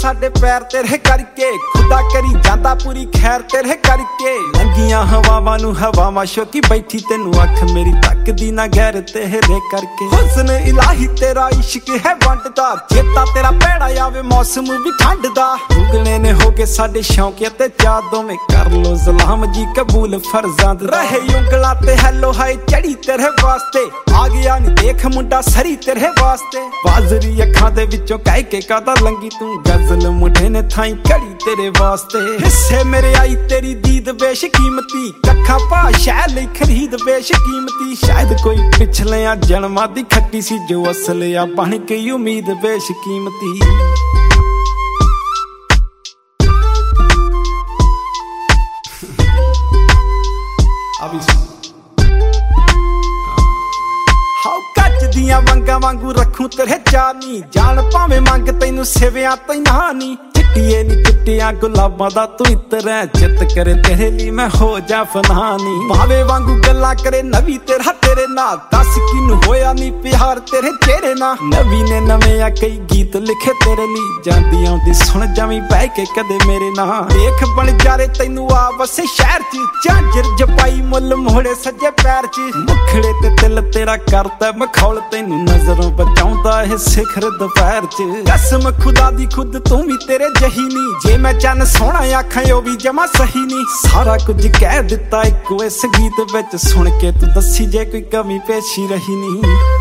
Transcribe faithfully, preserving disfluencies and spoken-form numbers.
साडे पैर तेरे करके खुदा करी जांदा पूरी खैर तेरे करके लंगियां हवावां नू हवावां शौकी बैठी तेनू अख मेरी तकदी ना गैर तेरे करके हुस्न इलाही तेरा इश्क है वंडदा चेता तेरा भैड़ा आवे मौसम भी ठंड दा उगने ने हो गए साडे शौक ते चाह दोवें कर लो सलाम जी कबूल फर्जां दा रहे उंगला ते हैलो हाय चढ़ी तेरे वास्ते आ गया नी देख मुंडा सरी तेरे वास्ते बाजरी अखां दे विचों कह के कादा लंगी तू गजल मुंडे ने थाई कड़ी तेरे वास्ते हिस्से मेरे आई तेरी दीद बेशकीमती कखा पा शैल खरीद बेशकीमती शायद कोई पिछले जन्मां दी खट्टी सी जो असले आ बन के उम्मीद बेशकीमती दियां वंगा वांगू रखूं तेरे चानी जान भावें मंग तैनू सिवियां तैना नी चिट्टिए नी चिट्टियां गुलाबां दा तू इत्र है चित करे तेरे लिए मैं हो जा फनानी भावे वांगू गल्लां करे नवी तेरा तेरे नाल दस किनू होया नी प्यार तेरे चेहरे नाल नवी ने नवे आ कई गीत लिखे तेरे लिए जांदी आउंदी सुन जावीं बह के कदे मेरे नाल देख बन जारे तैनू आ वसे शहर च झांजर जपाई मुल मोड़े सज्जे पैर च मुखड़े ते दिल तेरा करदा मखौल तैनू नजरों बचाउंदा है सिखर दोपहर च कसम खुदा दी खुद तू भी तेरे जही नी जे मैं चन सोहना आखां ओ भी जमा सही नी सारा कुछ कह दिता इको इस गीत विच सुन के तू दसी जे कोई कमी पेशी रही नी।